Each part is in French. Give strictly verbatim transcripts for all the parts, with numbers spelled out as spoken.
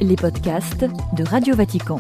Les podcasts de Radio Vatican.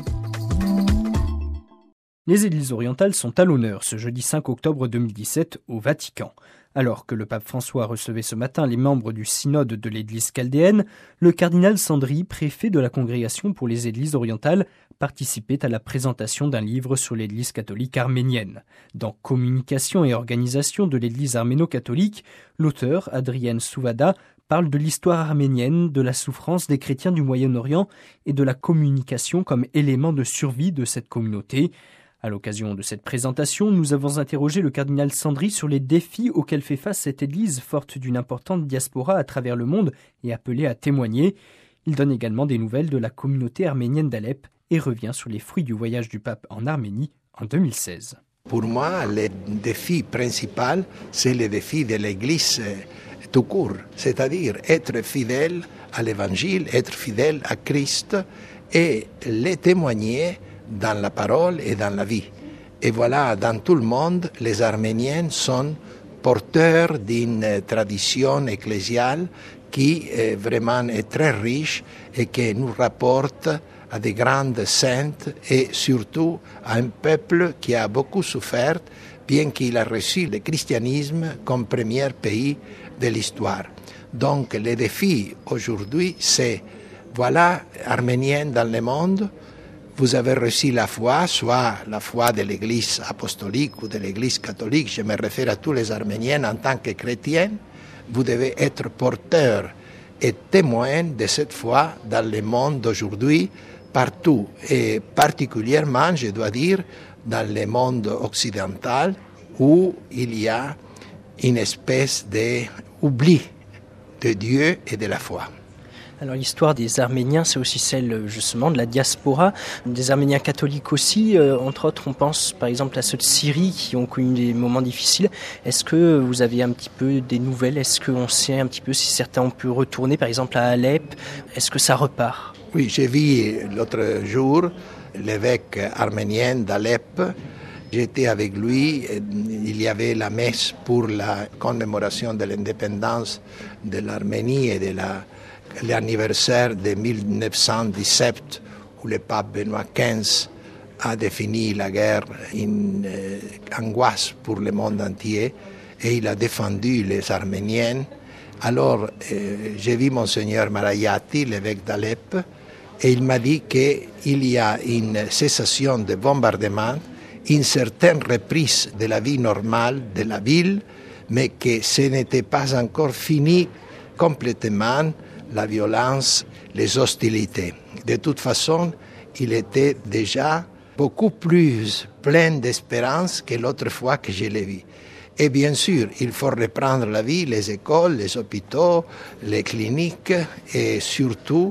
Les Églises orientales sont à l'honneur ce jeudi cinq octobre deux mille dix-sept au Vatican. Alors que le pape François recevait ce matin les membres du synode de l'Église chaldéenne, le cardinal Sandri, préfet de la Congrégation pour les Églises orientales, participait à la présentation d'un livre sur l'Église catholique arménienne. Dans Communication et organisation de l'Église arméno-catholique, l'auteur, Adrienne Souvada, parle de l'histoire arménienne, de la souffrance des chrétiens du Moyen-Orient et de la communication comme élément de survie de cette communauté. À l'occasion de cette présentation, nous avons interrogé le cardinal Sandri sur les défis auxquels fait face cette Église forte d'une importante diaspora à travers le monde et appelée à témoigner. Il donne également des nouvelles de la communauté arménienne d'Alep et revient sur les fruits du voyage du pape en Arménie en deux mille seize. Pour moi, le défi principal, c'est le défi de l'Église tout court, c'est-à-dire être fidèle à l'Évangile, être fidèle à Christ et le témoigner dans la parole et dans la vie. Et voilà, dans tout le monde, les Arméniens sont porteurs d'une tradition ecclésiale qui est vraiment est très riche et qui nous rapporte à des grandes saintes et surtout à un peuple qui a beaucoup souffert, bien qu'il a reçu le christianisme comme premier pays de l'histoire. Donc le défi aujourd'hui, c'est, voilà, Arméniens dans le monde, vous avez reçu la foi, soit la foi de l'Église apostolique ou de l'Église catholique, je me réfère à tous les Arméniens en tant que chrétiens, vous devez être porteurs et témoins de cette foi dans le monde d'aujourd'hui, partout, et particulièrement, je dois dire, dans le monde occidental, où il y a une espèce d'oubli de Dieu et de la foi. Alors l'histoire des Arméniens, c'est aussi celle justement de la diaspora, des Arméniens catholiques aussi. Euh, entre autres, on pense par exemple à ceux de Syrie qui ont connu des moments difficiles. Est-ce que vous avez un petit peu des nouvelles? Est-ce qu'on sait un petit peu si certains ont pu retourner par exemple à Alep? Est-ce que ça repart? Oui, j'ai vu l'autre jour l'évêque arménien d'Alep. J'étais avec lui, il y avait la messe pour la commémoration de l'indépendance de l'Arménie et de la, l'anniversaire de mille neuf cent dix-sept où le pape Benoît quinze a défini la guerre, une euh, angoisse pour le monde entier et il a défendu les Arméniens. Alors euh, j'ai vu Monseigneur Marayati, l'évêque d'Alep, et il m'a dit qu'il y a une cessation de bombardements, une certaine reprise de la vie normale de la ville, mais que ce n'était pas encore fini complètement la violence, les hostilités. De toute façon, il était déjà beaucoup plus plein d'espérance que l'autre fois que je l'ai vu. Et bien sûr, il faut reprendre la vie, les écoles, les hôpitaux, les cliniques, et surtout,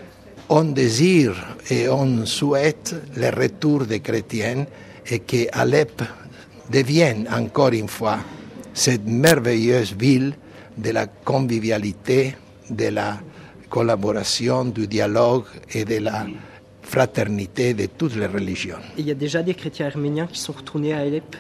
on désire et on souhaite le retour des chrétiens et que Alep devienne encore une fois cette merveilleuse ville de la convivialité, de la collaboration, du dialogue et de la fraternité de toutes les religions. Et il y a déjà des chrétiens arméniens qui sont retournés à Alep?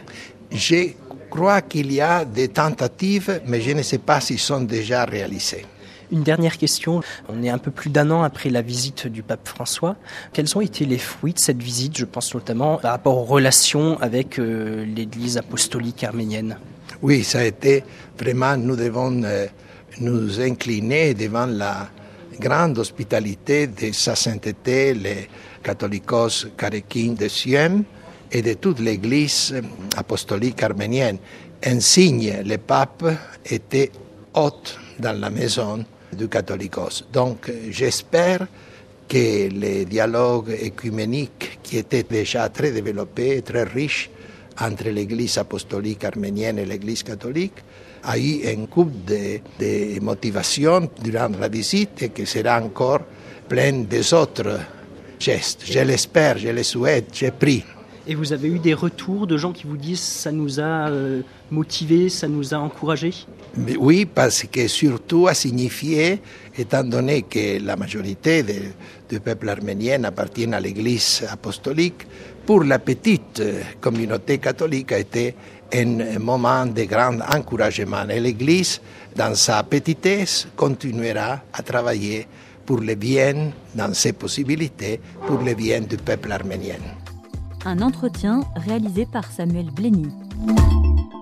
Je crois qu'il y a des tentatives, mais je ne sais pas s'ils sont déjà réalisées. Une dernière question, on est un peu plus d'un an après la visite du pape François. Quels ont été les fruits de cette visite? Je pense notamment par rapport aux relations avec euh, l'Église apostolique arménienne. Oui, ça a été vraiment, nous devons euh, nous incliner devant la grande hospitalité de sa sainteté, les catholicos Karekin de Siem et de toute l'Église apostolique arménienne. Un signe, le pape était hôte dans la maison du catholicos. Donc j'espère que le dialogue écuménique qui était déjà très développé et très riche entre l'Église apostolique arménienne et l'Église catholique a eu un coup de, de motivation durant la visite et que sera encore plein des autres gestes. Je l'espère, je le souhaite, j'ai pris. Et vous avez eu des retours de gens qui vous disent ça nous a euh, motivés, ça nous a encouragés? Mais oui, parce que surtout a signifié, étant donné que la majorité de, du peuple arménien appartient à l'Église apostolique, pour la petite communauté catholique a été un moment de grand encouragement. Et l'Église, dans sa petitesse, continuera à travailler pour le bien, dans ses possibilités, pour le bien du peuple arménien. Un entretien réalisé par Samuel Blény.